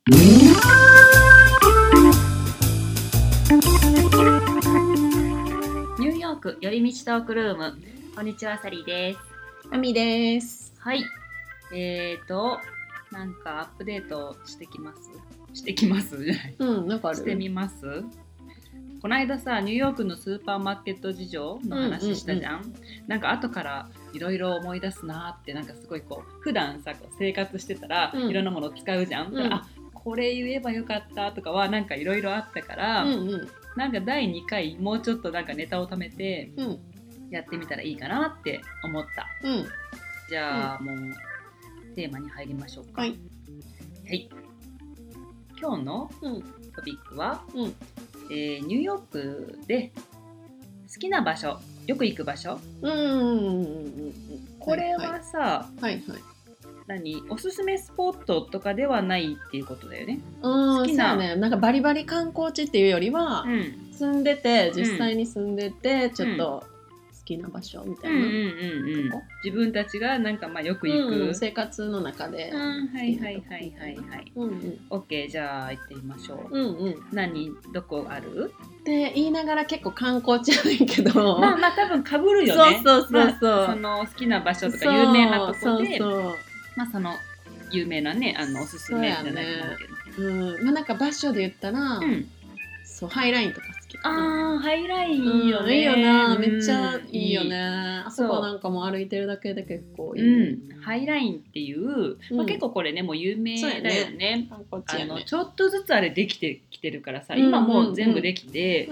ニューヨーク寄り道トークルーム。こんにちは、サリーです。 あみです。 はい。なんかアップデートしてきますじゃない。 なんかある。 してみます。この間さ、ニューヨークのスーパーマーケット事情の話したじゃん。なんか後からいろいろ思い出すなって、なんかすごいこう普段さこう生活してたらいろんなものを使うじゃん。あ、これ言えばよかったとかはなんかいろいろあったから、なんか第2回もうちょっとなんかネタを貯めてやってみたらいいかなって思った。じゃあ、もうテーマに入りましょうか。はい。今日のトピックは、ニューヨークで好きな場所、よく行く場所。これはさ、おすすめスポットとかではないっていうことだよね。 好きなね、なんかバリバリ観光地っていうよりは、住んでて実際に住んでて、ちょっと好きな場所みたいな。 自分たちがなんかまあよく行く、 生活の中で。 オッケー、じゃあ行ってみましょう。どこある？ って言いながら結構観光地やねんけど、 まあ多分被るよね。 そう、 その好きな場所とか有名なとこで、まあその有名なね、おすすめじゃないと思うけど、 まあなんか場所で言ったら、そうハイラインとか好き。 ハイラインいいよね。 いいよな、めっちゃいいよね。あそこなんかも歩いてるだけで結構いい。 ハイラインっていう、結構これねもう有名だよね。ちょっとずつあれできてきてるからさ、今もう全部できて、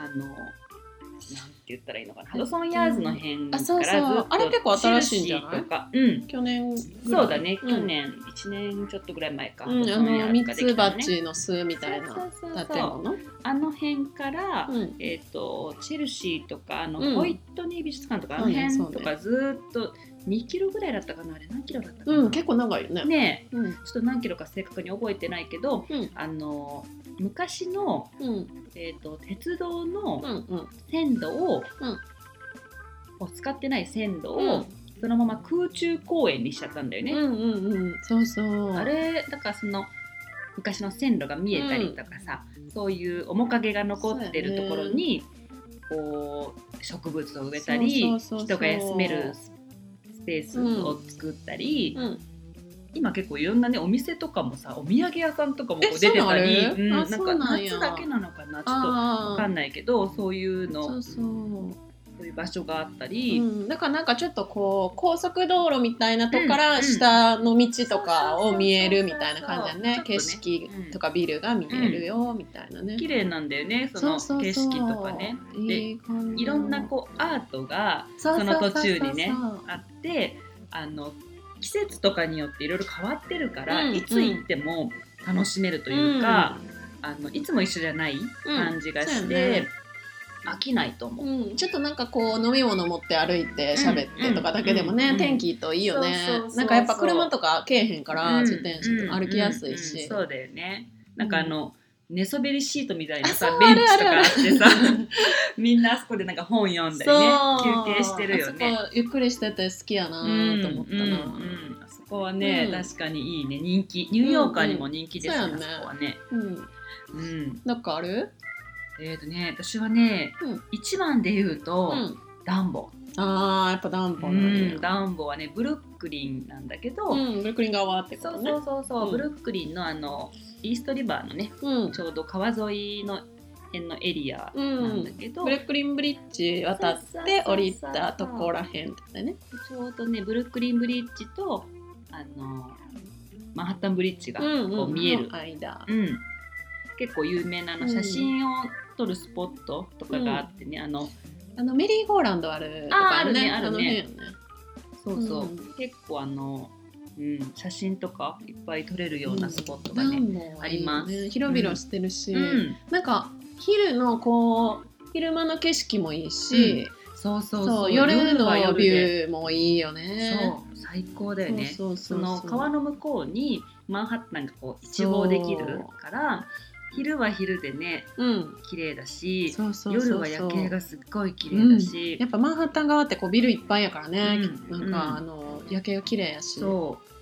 なんて言ったらいいのかな、ハドソンヤーズの辺からずっとあれ結構新しいんじゃない？去年ぐらい。 そうだね、去年1年ちょっとぐらい前か。 ミツバチの巣みたいな建物。 あの辺から、チェルシーとかホイットニー美術館とかあの辺とかずっと2キロぐらいだったかな、あれ何キロだったかな。 結構長いよね。 ね、ちょっと何キロか正確に覚えてないけど、昔の、鉄道の線路を使ってない線路をそのまま空中公園にしちゃったんだよね。あれだからその昔の線路が見えたりとかさ、そういう面影が残ってるところにこう植物を植えたり、人が休めるスペースを作ったり、今結構いろんなねお店とかもさ、お土産屋さんとかもこう出てたり、なんか夏だけなのかな、ちょっと分かんないけど、そういうのそういう場所があったり、 だからなんかちょっとこう高速道路みたいなとこから下の道とかを見えるみたいな感じだね。景色とかビルが見えるよみたいなね。 綺麗なんだよね、その景色とかね。で、いろんなこうアートがその途中にねあって、季節とかによっていろいろ変わってるから、いつ行っても楽しめるというか、いつも一緒じゃない感じがして、飽きないと思う。 ちょっとなんかこう飲み物持って歩いて喋ってとかだけでもね、天気いいといいよね。なんかやっぱ車とかけえへんから自転車とか歩きやすいし。 そうだよね。なんか寝そべりシートみたいなさ、ベンチとかあってさ、みんなあそこでなんか本読んだりね、休憩してるよね。 あそこゆっくりしてて好きやなと思ったな。 あそこはね、確かにいいね、人気。ニューヨーカーにも人気ですね、あそこはね。 なんかある？ 私はね、一番で言うと、ダンボ。 やっぱダンボなんや。 ダンボはね、ブルックリンなんだけど、 ブルックリン側ってことね。 そう、ブルックリンのイーストリバーのね、ちょうど川沿いの辺のエリアなんだけど、 ブルックリンブリッジ渡って降りたとこらへんだね。 ちょうどね、ブルックリンブリッジとマンハッタンブリッジがこう見える間。結構有名な写真を撮るスポットとかがあってね、 メリーゴーランドあるとかあるね。そう、結構写真とかいっぱい撮れるようなスポットがね、あります。 広々してるし、なんか昼のこう昼間の景色もいいし、夜のビューもいいよね。 そう、最高だよね。その川の向こうにマンハッタンがこう一望できるから、昼は昼でね、綺麗だし、夜は夜景がすっごい綺麗だし、 やっぱマンハッタン側ってこうビルいっぱいやからね、なんか夜景が綺麗やし。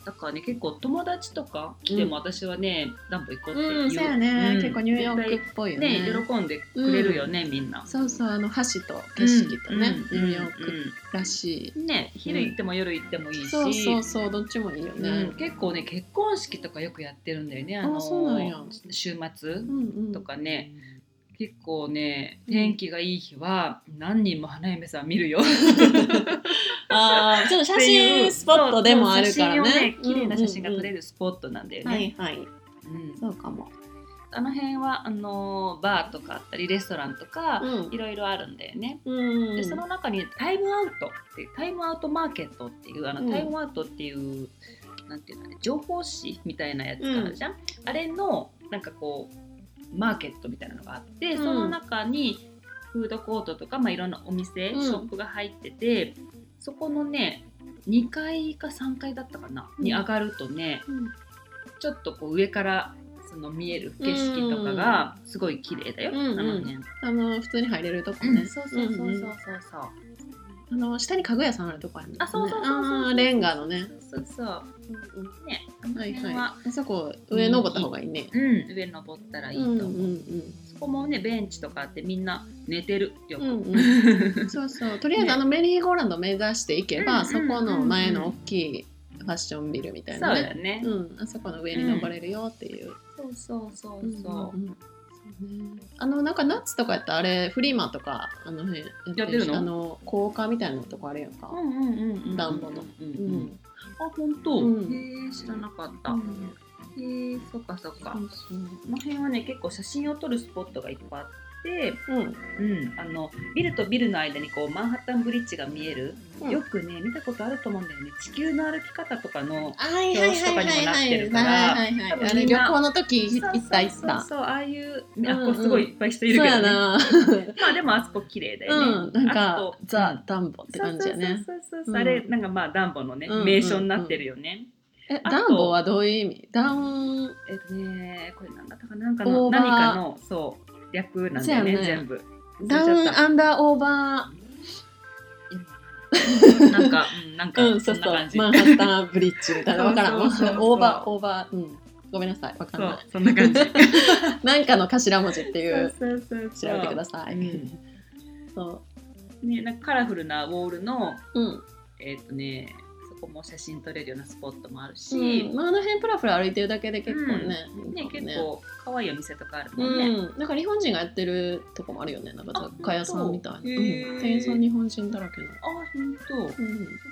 だからね結構友達とか来ても私はね、ダンボ行こうって言う。 そうやね、結構ニューヨークっぽいよね。 喜んでくれるよね、みんな。 そうそう、橋と景色とね、ニューヨークらしい。 ね、昼行っても夜行ってもいいし。 そうどっちもいいよね。 結構ね結婚式とかよくやってるんだよね。 そうなんや。 週末とかね。結構ね天気がいい日は何人も花嫁さん見るよ。 ちょっと写真スポットでもあるからね。 綺麗な写真が撮れるスポットなんだよね。 そうかも。 あの辺はバーとかあったりレストランとかいろいろあるんだよね。でその中にタイムアウトマーケットっていうタイムアウトっていうなんていうのね情報誌みたいなやつがあるじゃん。あれのなんかこうマーケットみたいなのがあって、その中にフードコートとか、いろんなお店、ショップが入ってて、そこのね2階か3階だったかな、に上がるとね、ちょっとこう上からその見える景色とかがすごい綺麗だよ、 普通に入れるとこね。 そう下に家具屋さんあるとこあるね。 そうレンガのね。 ね、 あそこ上登った方がいいね。 上登ったらいいと思う。そこもねベンチとかあってみんな寝てるよく。 そうとりあえずメリーゴーランド目指していけば、そこの前の大きいファッションビルみたいなね。あそこの上に登れるよっていう。なんかナッツとかやったらあれフリーマンとか辺やってるの？ 高架みたいなとこあるやんか。ダンボの。 あ、本当。知らなかった。そっか。この辺はね結構写真を撮るスポットがいっぱいあって、ビルとビルの間にこうマンハッタンブリッジが見える。よくね見たことあると思うんだよね。地球の歩き方とかの表紙とかにもなってるから、 旅行の時行った。 そうああいうすごいいっぱい人いるけどね。でもあそこ綺麗だよね。 なんかザ・ダンボって感じやね。 あれなんかダンボのね名所になってるよね。 ダンボはどういう意味？これなんだったか何かのそう略なんだよね全部。 ダウンアンダーオーバー。 なんかそんな感じ。 マンハッタンブリッジみたいな。わからん。オーバー。ごめんなさい。わかんない。 そんな感じ。 なんかの頭文字っていう。調べてください。 なんかカラフルなウォールのそこも写真撮れるようなスポットもあるし、 あの辺プラプラ歩いてるだけで結構ね、 結構可愛いお店とかあるもんね。 なんか日本人がやってるとこもあるよね。なんか雑貨屋さんみたいな。店員さん日本人だらけの。 本当。そっか。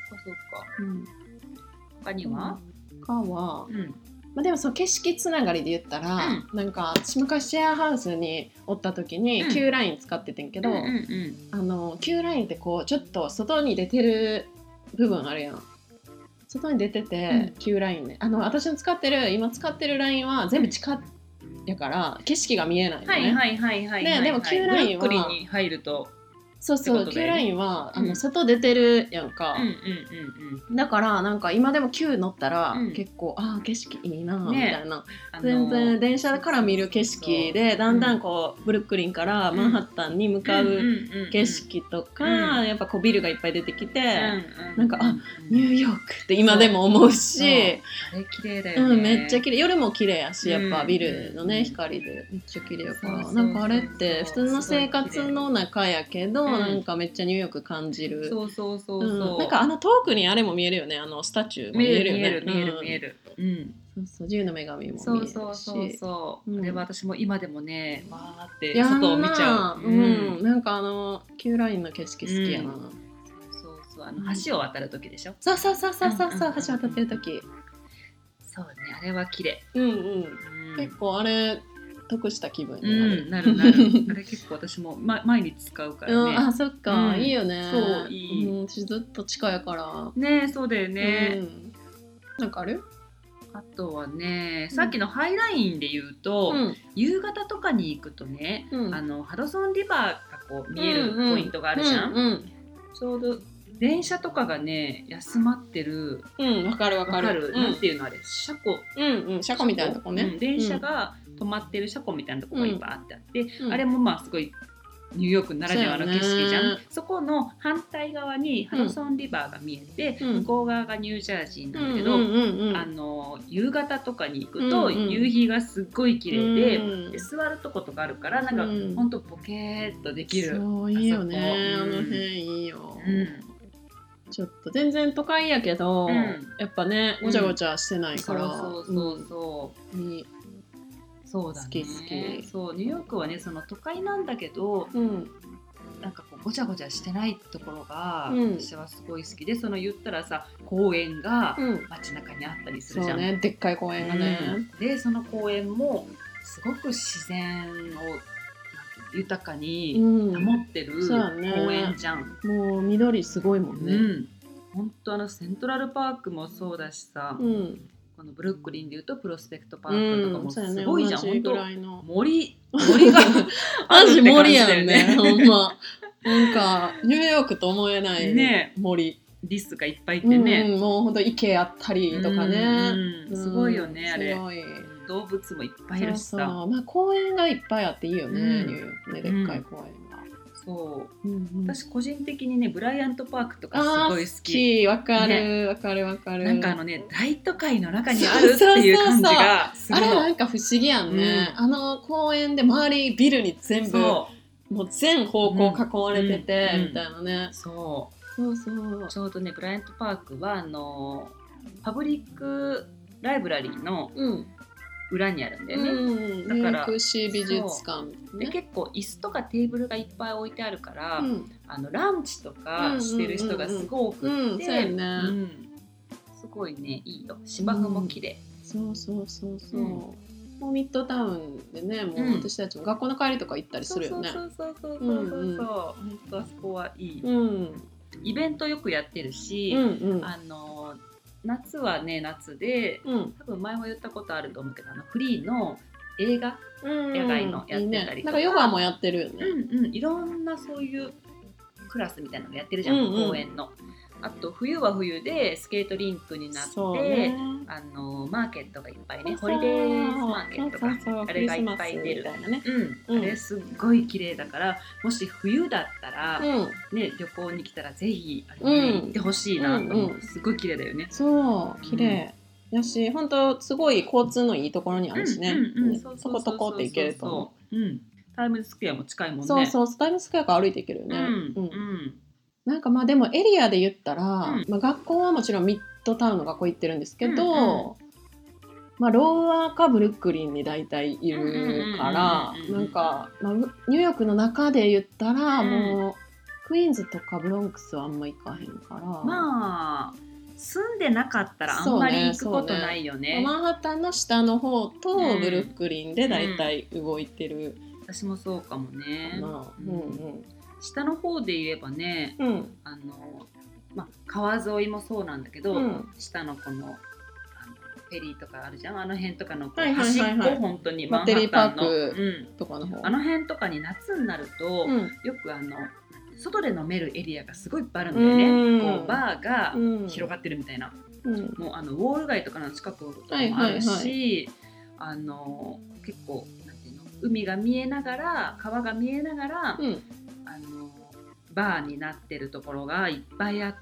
他には？ でも景色つながりで言ったら、なんか私昔シェアハウスにおった時に Q ライン使っててんけど、Q ラインってこうちょっと外に出てる部分あるやん。外に出てて、Q ラインね。私の今使ってるラインは全部地下やから景色が見えないのね。でも Q ラインはブロッコリーに入ると。 Q ラインは外出てるやんか。だからなんか今でも Q 乗ったら結構景色いいなみたいな。全然電車から見る景色でだんだんこうブルックリンからマンハッタンに向かう景色とかやっぱこうビルがいっぱい出てきてなんかニューヨークって今でも思うし、 あれ綺麗だよね。 めっちゃ綺麗。夜も綺麗やしやっぱビルのね光でめっちゃ綺麗やからなんかあれって普通の生活の中やけどなんかめっちゃニューヨーク感じる。なんか遠くにあれも見えるよね。スタチューも見えるよね。 見える。 自由の女神も見えるし。 あれは私も今でもねわーって外を見ちゃう。 なんかQラインの景色好きやな。 橋を渡る時でしょ。 そう橋渡ってる時。 そうね、あれは綺麗。結構あれ得した気分になる。あれ結構私も毎日使うからね。 そっか、いいよね。 そういい。 私ずっと地下やからね。そうだよね。 なんかある？ あとはね、さっきのハイラインで言うと、夕方とかに行くとね、ハドソンリバーがこう見えるポイントがあるじゃん。ちょうど電車とかがね休まってる。 わかる。 なんていうのあれ、車庫。 車庫みたいなとこね。 電車が止まってる車庫みたいなとこがいっぱいあって、あれもすごいニューヨークならではの景色じゃん。そこの反対側にハドソンリバーが見えて、向こう側がニュージャージーなんだけど、夕方とかに行くと夕日がすっごい綺麗で、座るとことかあるからなんかほんとボケーっとできる。 そういいよね、あの辺いいよ。ちょっと全然都会やけど、やっぱねごちゃごちゃしてないから、 そうだね、好き。そうニューヨークはねその都会なんだけど、なんかこうごちゃごちゃしてないところが、私はすごい好きで、その言ったらさ公園が街中にあったりするじゃん。 そうね、でっかい公園がね。 でその公園もすごく自然を豊かに保ってる公園じゃん。 もう緑すごいもんね。 本当セントラルパークもそうだしさ。このブルックリンでいうとプロスペクトパークとかもすごいじゃん、本当森がマジ森やんね、ほんま。なんかニューヨークと思えない森、 リスがいっぱいいてね、 もうほんと池あったりとかね、 すごいよね、あれ。動物もいっぱいいるしさ、 公園がいっぱいあっていいよね、ニューヨークね、でっかい公園。 そう、私個人的にねブライアントパークとかすごい好き。わかるわかるわかる。 なんか大都会の中にあるっていう感じがするの。 あれなんか不思議やんね、あの公園で周りビルに全部もう全方向囲まれててみたいなね。そうちょうどねブライアントパークはパブリックライブラリーの裏にあるんだよね。 だからニューヨーク市美術館で結構椅子とかテーブルがいっぱい置いてあるから、ランチとかしてる人がすごく多くて、すごいねいいよ。芝生も綺麗。 もうミッドタウンでね、もう私たちも学校の帰りとか行ったりするよね。 本当あそこはいい。イベントよくやってるし、夏はね夏で、多分前も言ったことあると思うけどフリーの映画野外のやってたりとか、 なんかヨガもやってるよね。 いろんなそういうクラスみたいなのやってるじゃん、公園の。あと冬は冬でスケートリンクになって、マーケットがいっぱいね、ホリデーマーケットがあれがいっぱい出る。あれすっごい綺麗だから、もし冬だったら、ね、旅行に来たらぜひあれ行ってほしいなと思う。すごい綺麗だよね。 そう綺麗やし、本当すごい交通のいいところにあるしね。そことこって行けると思う。 タイムズスクエアも近いもんね。 タイムズスクエアから歩いて行けるよね。なんかでもエリアで言ったら、学校はもちろんミッドタウンの学校行ってるんですけど、ローアーかブルックリンに大体いるから、なんか、ニューヨークの中で言ったら、もうクイーンズとかブロンクスはあんま行かへんから。 住んでなかったらあんまり行くことないよね。 マンハッタンの下の方とブルックリンで大体動いてる。 私もそうかもね。下の方で言えばね、川沿いもそうなんだけど、下のこのフェリーとかあるじゃん、あの辺とかの端っこ、本当にマンハッタンのとかの方、 あの辺とかに夏になると、よく外で飲めるエリアがすごいいっぱいあるんだよね。こうバーが広がってるみたいな、もうウォール街とかの近くとかもあるし、結構なんていうの、海が見えながら川が見えながら、バーになってるところがいっぱいあって、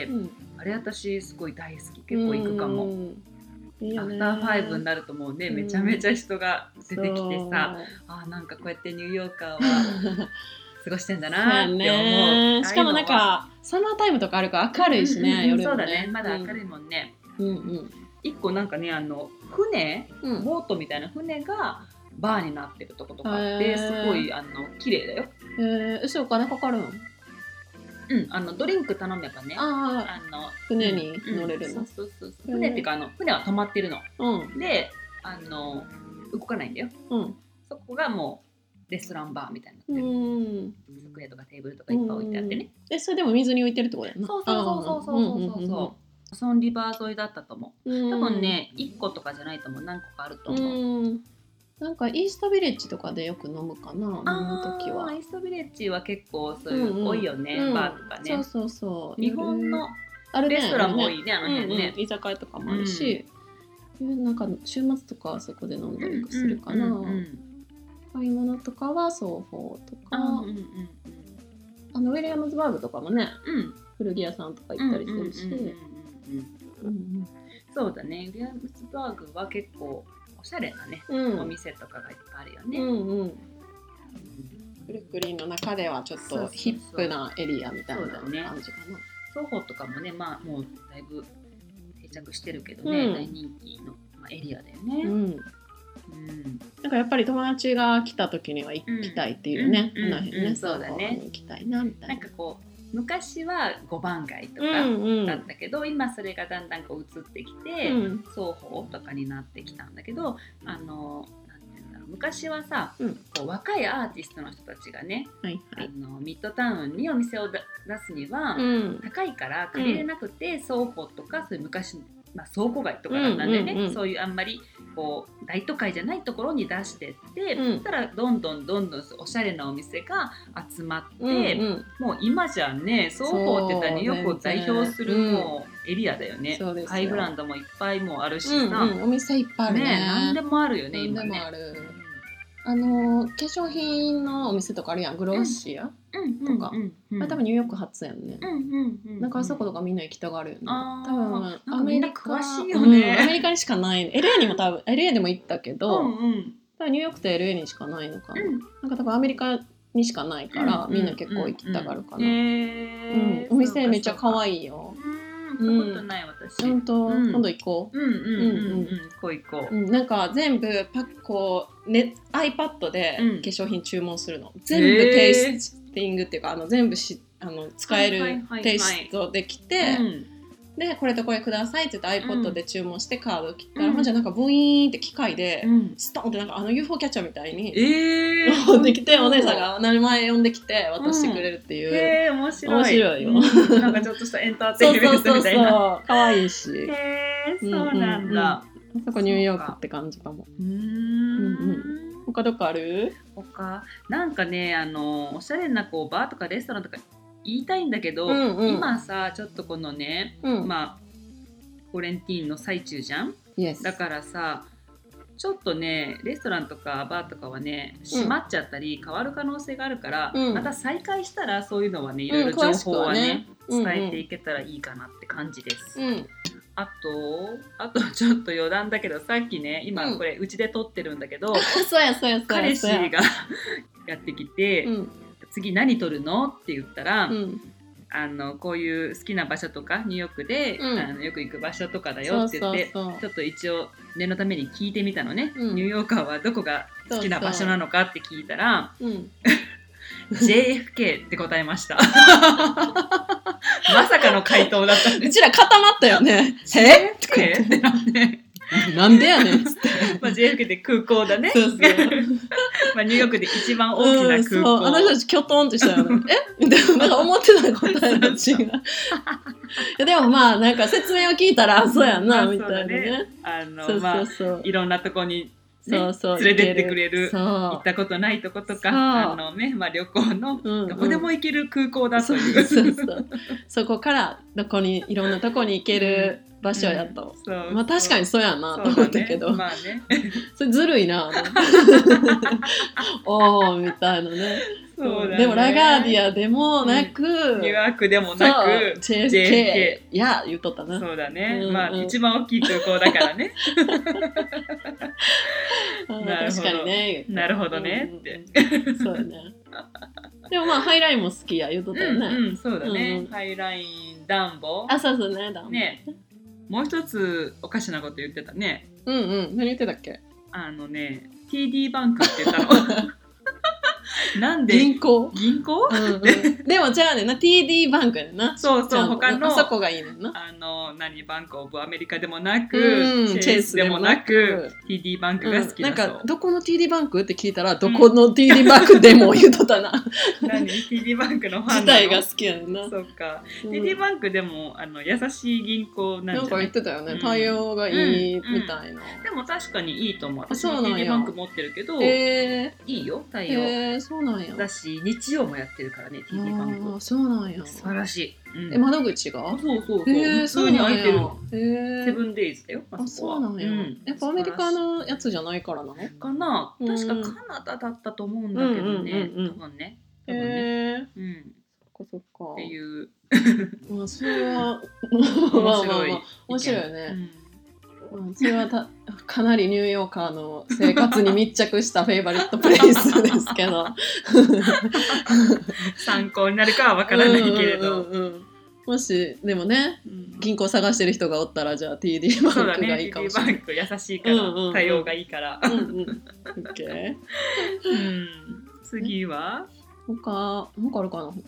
あれ私すごい大好き。結構行くかも。アフター5になるともうね、めちゃめちゃ人が出てきてさ、なんかこうやってニューヨーカーは過ごしてんだなって思う。 しかもなんかサマータイムとかあるから明るいしね、夜もね。 そうだね、まだ明るいもんね。一個なんかね、船、ボートみたいな船がバーになってるとことかあって、すごい綺麗だよ。 お金かかるの？ ドリンク頼めばね、 船に乗れるの。 船っていうか船は止まってるの。で、動かないんだよ。そこがもうレストランバーみたいになってる。机とかテーブルとかいっぱい置いてあってね。 それでも水に浮いてるってことやな。 そうソンリバー沿いだったと思う。多分ね、1個とかじゃないと思う。何個かあると思う。 なんかイーストビレッジとかでよく飲むかな、飲む時は。 イーストビレッジは結構そういう多いよね、バーとかね。日本のレストランも多いね、あの辺ね。 居酒屋とかもあるし、なんか週末とかはそこで飲んだりするかな。 買い物とかは双方とか、ウィリアムズバーグとかもね、古着屋さんとか行ったりするし、 そうだね。ウィリアムズバーグは結構おしゃれなね、お店とかがいっぱいあるよね。 ブルックリンの中ではちょっとヒップなエリアみたいな感じかな。 双方とかもね、まあもうだいぶ定着してるけどね、大人気のエリアだよね。 なんかやっぱり友達が来た時には行きたいっていうね、 そうだね。 行きたいなみたいな。 なんかこう昔は5番街とかだったけど、今それがだんだんこう移ってきて、双方とかになってきたんだけど、なんていうんだろう、昔はさ、こう若いアーティストの人たちがね、ミッドタウンにお店を出すには、高いから借りれなくて、双方とかそういう昔倉庫街とかなんでね、そういうあんまりこう大都会じゃないところに出してって、そしたらどんどんおしゃれなお店が集まって、もう今じゃね、双方って言ったらニューヨークを代表するもうエリアだよね。ハイブランドもいっぱいもうあるしさ、 お店いっぱいあるね。 何でもあるよね、今ね。 化粧品のお店とかあるやん、グロッシアとか、多分ニューヨーク初やんね。なんかあそことかみんな行きたがるよね。多分アメリカ、 詳しいよね。 アメリカにしかない。LA にも多分 LA でも行ったけど、多分ニューヨークと LA にしかないのかな。なんか多分アメリカにしかないからみんな結構行きたがるかな。お店めっちゃ可愛いよ。 行ったことない私。 本当、今度行こう。 行こう。 なんか全部こうね iPad で化粧品注文するの。全部テイスティングっていうか全部使えるテイストできて、でこれとこれくださいって言って iPod で注文してカード切ったら、ほんじゃなんかブイーンって機械でストンってなんかUFO キャッチャーみたいに持ってきて、お姉さんが名前呼んできて渡してくれるっていう。 面白いよ。なんかちょっとしたエンターテインメントみたいな。 そう可愛いし。 そうなんだ。 あそこニューヨークって感じかも。他どこある？ 他なんかね、おしゃれなこうバーとかレストランとか言いたいんだけど、今さちょっとこのね、コレンティーンの最中じゃん。だからさちょっとねレストランとかバーとかはね閉まっちゃったり変わる可能性があるから、また再開したらそういうのはねいろいろ情報はね、伝えていけたらいいかなって感じです。あとちょっと余談だけど、さっきね今これうちで撮ってるんだけど、彼氏がやってきて、次何撮るのって言ったら、こういう好きな場所とかニューヨークで、よく行く場所とかだよって言って、ちょっと一応念のために聞いてみたのね、ニューヨーカーはどこが好きな場所なのかって聞いたら、JFK って答えました。まさかの回答だったんで、 うちら固まったよね。 JFK ってなって。 なんでやねんっつって。 JFK って空港だね。ニューヨークで一番大きな空港。 私たちキョトンってしたよね。みたいな、なんか思ってた答えと違う。でもまあなんか説明を聞いたらそうやんなみたいなね。 いろんなとこに連れてってくれる、行ったことないとことか、旅行のどこでも行ける空港だという。 そこからいろんなとこに行ける場所やと、まあ確かにそうやなと思ったけど、それずるいなおーみたいなね。でもラガーディアでもなく、 ニューヨークでもなく JFK や言っとったな。 そうだね、一番大きい空港だからね。 確かにね。 なるほどねって。 そうだね。でもハイラインも好きや言っとったよね。 そうだね。ハイラインダンボ。 そうね、ダンボ。 もう一つおかしなこと言ってたね。 何言ってたっけ ？TD バンクって言ったの。なんで銀行、 でもじゃあねな TD バンクやな。 そう他のあそこがいいねんな。 バンクオブアメリカでもなく、チェイスでもなく TD バンクが好きだそう。 なんかどこの TD バンクって聞いたら、どこの TD バンクでも言うとったな。 TD バンクのファン自体が好きやねんな。 そうか。TD バンクでも優しい銀行なんじゃない？ なんか言ってたよね。対応がいいみたいな。 でも確かにいいと思う。私も TD バンク持ってるけど、いいよ対応。 そうなんや。 だし日曜もやってるからね TD バンク。 そうなんや。 素晴らしい。 窓口がそう普通に開いてるの。セブンデイズだよ。 あ、そうなんや。やっぱアメリカのやつじゃないからなのかな。確かカナダだったと思うんだけどね。多分ね。 そっか。 っていう。 まあそれは面白いよね。それはかなりニューヨーカーの生活に密着したフェイバリットプレイスですけど参考になるかはわからないけれど、 もしでもね、銀行探してる人がおったらじゃあ TD バンクがいいかもしれない。 TD バンク優しいから、対応がいいから。次は他あるかな。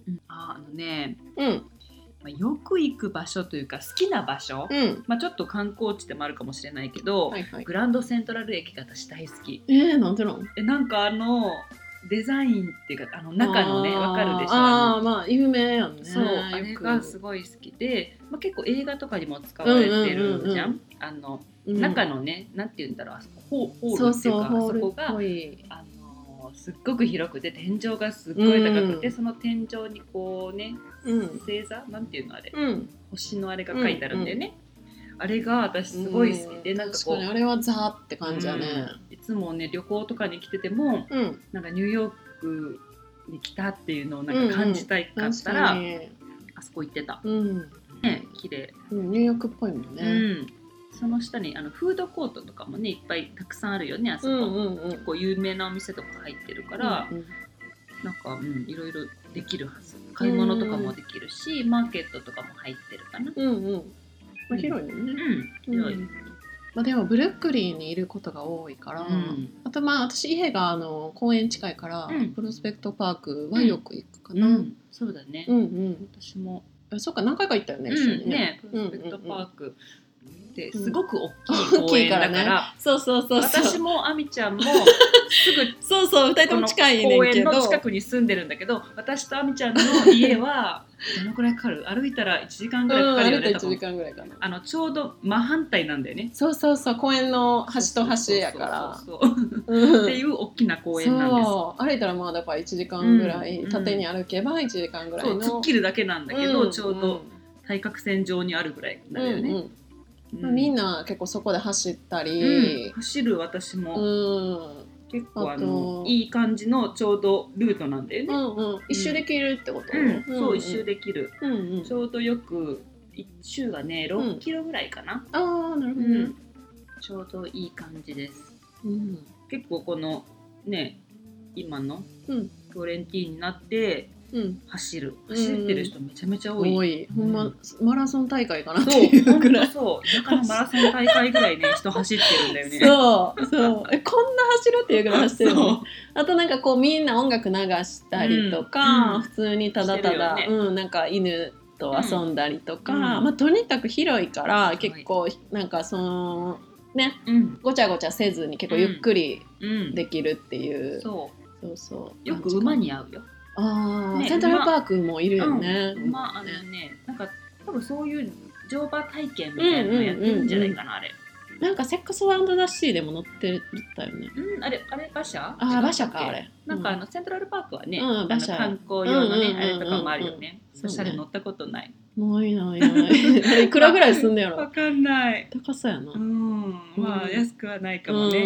よく行く場所というか好きな場所、ちょっと観光地でもあるかもしれないけど、グランドセントラル駅が私大好き。 なんでなん？ なんかデザインっていうか中のね、わかるでしょ。 まあ有名やんね。 そう、あれがすごい好きで、結構映画とかにも使われてるじゃん。中のね、なんて言うんだろう、ホールっていうか、そこがすっごく広くて天井がすっごい高くて、その天井にこうね、星座なんていうのあれ、星のあれが書いてあるんだよね。あれが私すごい好きで、なんかこうあれはザーって感じだね。 いつもね旅行とかに来てても、なんかニューヨークに来たっていうのをなんか感じたいかったら、あそこ行ってた。ね、綺麗。 ニューヨークっぽいもんね。 その下にフードコートとかもねいっぱいたくさんあるよね、あそこ。結構有名なお店とか入ってるから、なんかいろいろできるはず。買い物とかもできるし、マーケットとかも入ってるかな。 広いよね。 広い。 でもブルックリンにいることが多いから、あと私家が公園近いから、プロスペクトパークはよく行くかな。 そうだね。私も。 そうか、何回か行ったよね、一緒にね。 プロスペクトパークってすごく大きい公園だから、私もあみちゃんもすぐ 2人とも近いねんけど、 公園の近くに住んでるんだけど、私とあみちゃんの家はどのくらいかかる？歩いたら1時間ぐらいかかるよね。 1時間ぐらいかな。 ちょうど真反対なんだよね。 公園の端と端やからっていう大きな公園なんです。 歩いたらまあだから1時間ぐらい、縦に歩けば1時間ぐらいの、 突っ切るだけなんだけど、ちょうど対角線上にあるぐらいなんだよね。 みんな結構そこで走ったり、 走る。私も結構いい感じのちょうどルートなんだよね。 一周できるってこと？ そう、一周できる。ちょうどよく一周がね6キロぐらいかな。 なるほどね。 ちょうどいい感じです。結構このね今のトレンティーになって走ってる人めちゃめちゃ多い。 ほんまマラソン大会かなっていうぐらい。 田舎のマラソン大会ぐらいね人走ってるんだよね。 こんな走るっていうぐらい走ってるの。あとなんかこうみんな音楽流したりとか、普通にただただなんか犬と遊んだりとか、とにかく広いから結構なんかね、ごちゃごちゃせずに結構ゆっくりできるっていう。 よく馬に合うよ。 セントラルパークもいるよね。 なんか多分そういう乗馬体験みたいなのやってるんじゃないかな、あれ。 なんかセックス&ダッシーでも乗ってたよね。 あれ馬車？ 馬車かあれ。 なんかセントラルパークはね、観光用のねあれとかもあるよね。私あれ乗ったことない。 ない。いくらぐらいすんのやろ。 わかんない。 高そうやな。 まあ安くはないかもね。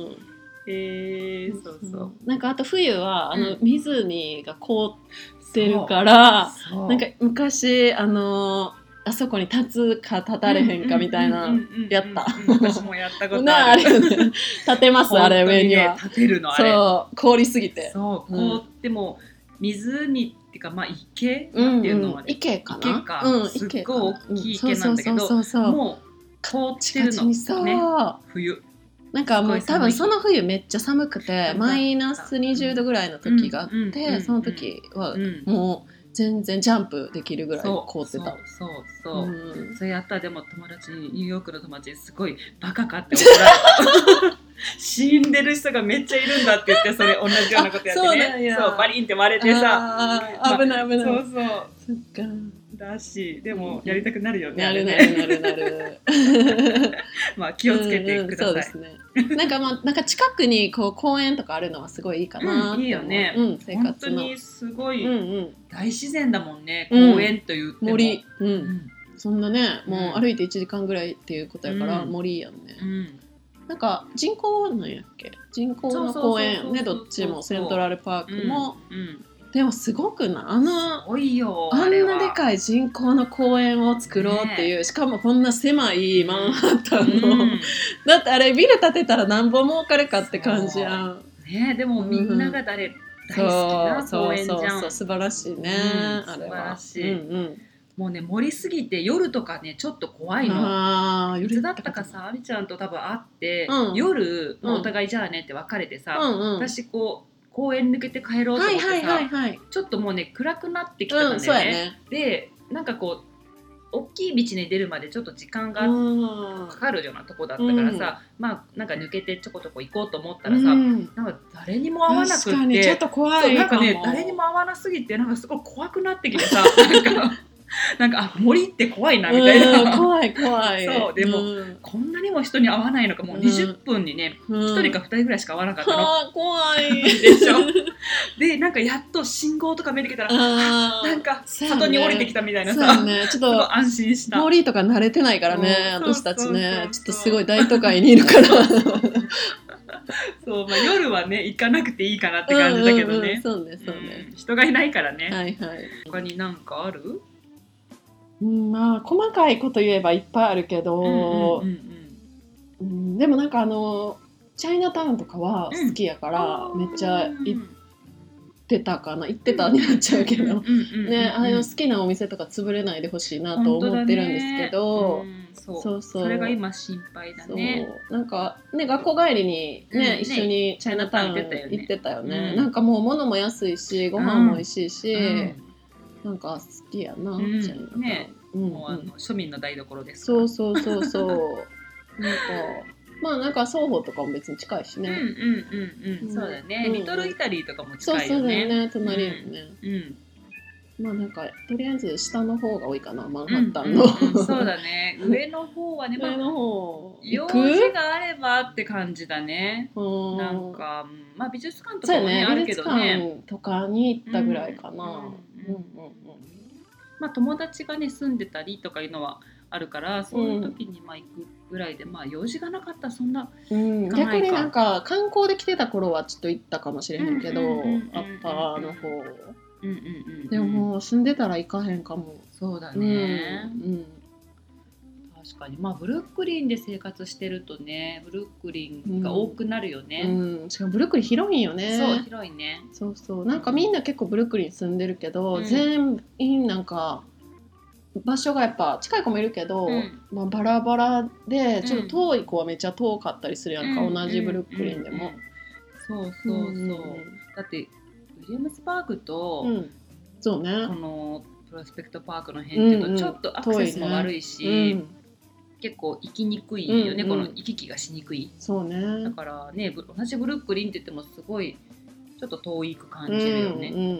なんかあと冬は湖が凍ってるから、なんか昔あそこに立つか立たれへんかみたいなやった。 私もやったことある。 立てます、あれ上には。 立てるのあれ。 凍りすぎて。 凍っても湖っていうか池なんていうのあれ。 池かな。 すっごい大きい池なんだけど、もう凍ってるのね。冬。 なんかもう多分その冬めっちゃ寒くてマイナス20度ぐらいの時があって、その時はもう全然ジャンプできるぐらい凍ってた。それやったらでも友達にニューヨークの友達にすごいバカかって怒られた。死んでる人がめっちゃいるんだって言ってそれ同じようなことやってね。バリンって割れてさ。 危ない。 そっか。 だし、でもやりたくなるよね。 なる。 まあ気をつけてください。 そうですね。なんか近くにこう公園とかあるのはすごいいいかなって思う。 いいよね。生活の本当にすごい大自然だもんね。公園という森。そんなね、もう歩いて1時間ぐらいっていうことやから森やんね。なんか人工なんやっけ？人工の公園ね、どっちもセントラルパークも。でもすごくな、あんなでかい人工の公園を作ろうっていう、しかもこんな狭いマンハッタンの、だってあれビル建てたらなんぼ儲かるかって感じやん。 ね、でもみんなが大好きな公園じゃん。 そう素晴らしいね、あれは。素晴らしい。 もうね、盛りすぎて夜とかねちょっと怖いの。いつだったかさ、あみちゃんと多分会って、夜お互いじゃあねって別れてさ、私こう公園抜けて帰ろうと思ってさ、ちょっともうね暗くなってきたんだよね。でなんかこう大きい道に出るまでちょっと時間がかかるようなとこだったからさ、まあなんか抜けてちょこちょこ行こうと思ったらさ、なんか誰にも会わなくって、 ちょっと怖いなんかね誰にも会わなすぎてなんかすごい怖くなってきてさ、なんか森って怖いなみたいな。 怖い。 そうでも、こんなにも人に会わないのか、もう20分にね、1人か2人ぐらいしか会わなかったの。 怖いでしょ。でなんかやっと信号とか見てきたら、なんか里に降りてきたみたいなさ、ちょっと安心した。 森とか慣れてないからね、私たちね、ちょっとすごい大都会にいるから。 そう、夜はね行かなくていいかなって感じだけどね。 そうね。 人がいないからね。他に何かある？ まあ細かいこと言えばいっぱいあるけど、でもなんかチャイナタウンとかは好きやから、めっちゃ行ってたになっちゃうけどね、好きなお店とか潰れないでほしいなと思ってるんですけど、 それが今心配だね。 なんかね、学校帰りにね、一緒にチャイナタウン行ってたよね。なんかもう物も安いしご飯も美味しいし、なんか好きやな、 ね、もう庶民の台所ですから。そうなんかまあなんか双方とかも別に近いしね。 そうだね。リトルイタリーとかも近いよね。 そうだよね、隣よね。まあなんかとりあえず下の方が多いかな、マンハッタンの。 そうだね。上の方はね、上の方用事があればって感じだね。なんかまあ美術館とかもねあるけどね。 美術館とかに行ったぐらいかな。 まあ友達がね住んでたりとかいうのはあるから、そういう時にまあ行くぐらいで、まあ用事がなかったらそんな逆になんか観光で来てた頃はちょっと行ったかもしれへんけど、アッパーの方でももう住んでたら行かへんかも。 そうだね。確かに、まあブルックリンで生活してるとね、ブルックリンが多くなるよね。 しかもブルックリン広いんよね。 そう広いね。 そうなんかみんな結構ブルックリン住んでるけど、全員なんか場所がやっぱ近い子もいるけど、まあ、バラバラでちょっと遠い子はめっちゃ遠かったりするやんか、同じブルックリンでも。 そうだってウィリアムズパークと、 そうね、 このプロスペクトパークの辺っていうとちょっとアクセスも悪いし、結構行きにくいよね、この行き来がしにくい。 そうね。だからね、同じブルックリンって言ってもすごいちょっと遠いく感じるよね。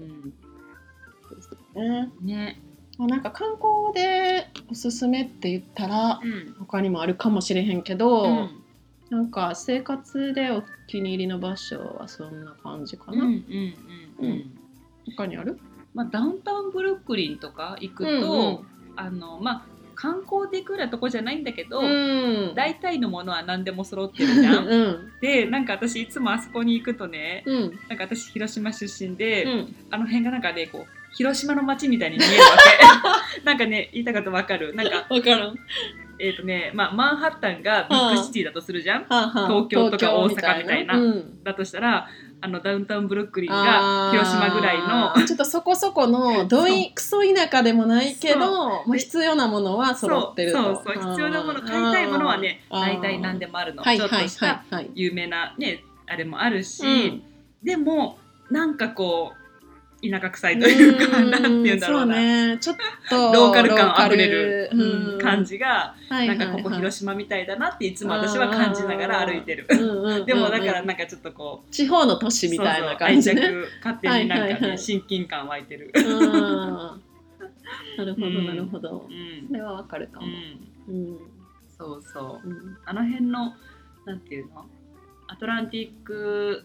ね。なんか観光でおすすめって言ったら、他にもあるかもしれへんけど、なんか生活でお気に入りの場所はそんな感じかな。他にある？ まあ、ダウンタウンブルックリンとか行くと、まあ観光で行くようなとこじゃないんだけど、大体のものは何でも揃ってるじゃん。でなんか私いつもあそこに行くとね、なんか私広島出身で、あの辺がなんかねこう広島の街みたいに見えるわけ。なんかね言いたかったわかる？なんかわからん。 まあマンハッタンがビッグシティだとするじゃん。東京とか大阪みたいな。だとしたらダウンタウンブルックリンが広島ぐらいのちょっとそこそこのクソ田舎でもないけど、もう必要なものは揃ってると。 そう必要なもの、買いたいものはね大体何でもあるの。ちょっとした有名なねあれもあるし、でもなんかこう田舎臭いというか、なんていうんだろうな、 ちょっとローカル感あふれる感じが、なんかここ広島みたいだなっていつも私は感じながら歩いてる。でもだからなんかちょっとこう地方の都市みたいな感じね。 愛着勝手になんかね親近感湧いてる。 なるほどなるほど、それはわかるかも。 そうそう、あの辺のなんていうの、アトランティック、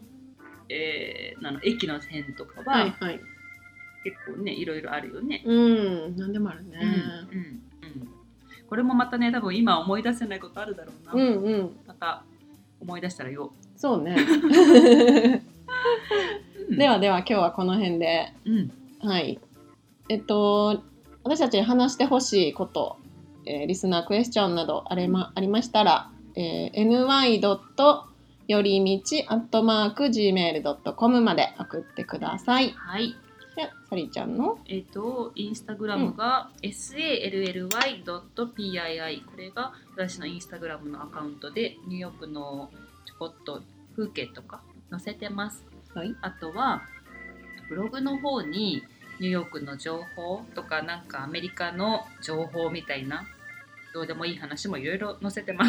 駅の線とかは、結構ねいろいろあるよね。 なんでもあるね。 これもまたね多分今思い出せないことあるだろうな。また思い出したらよ。 そうね。では今日はこの辺で、はい。私たちに話してほしいこと、リスナークエスチョンなどありましたら、ny.yorimich@gmail.com まで送ってください。 はい。 で、サリーちゃんのインスタグラムが、sally.pii。 これが私のインスタグラムのアカウントでニューヨークのちょこっと風景とか載せてます。あとはブログの方にニューヨークの情報とかなんかアメリカの情報みたいなどうでもいい話もいろいろ載せてます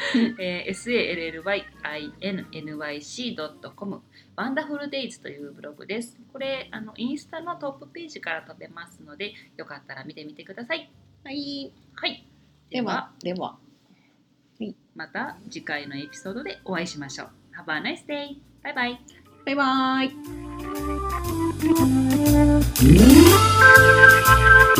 。sally.nyc.com ワンダフルデイズというブログです。これインスタのトップページから飛べますのでよかったら見てみてください。 はい、 はい、 では、 また次回のエピソードでお会いしましょう。Have a nice day! バイバイ。 バイバイ。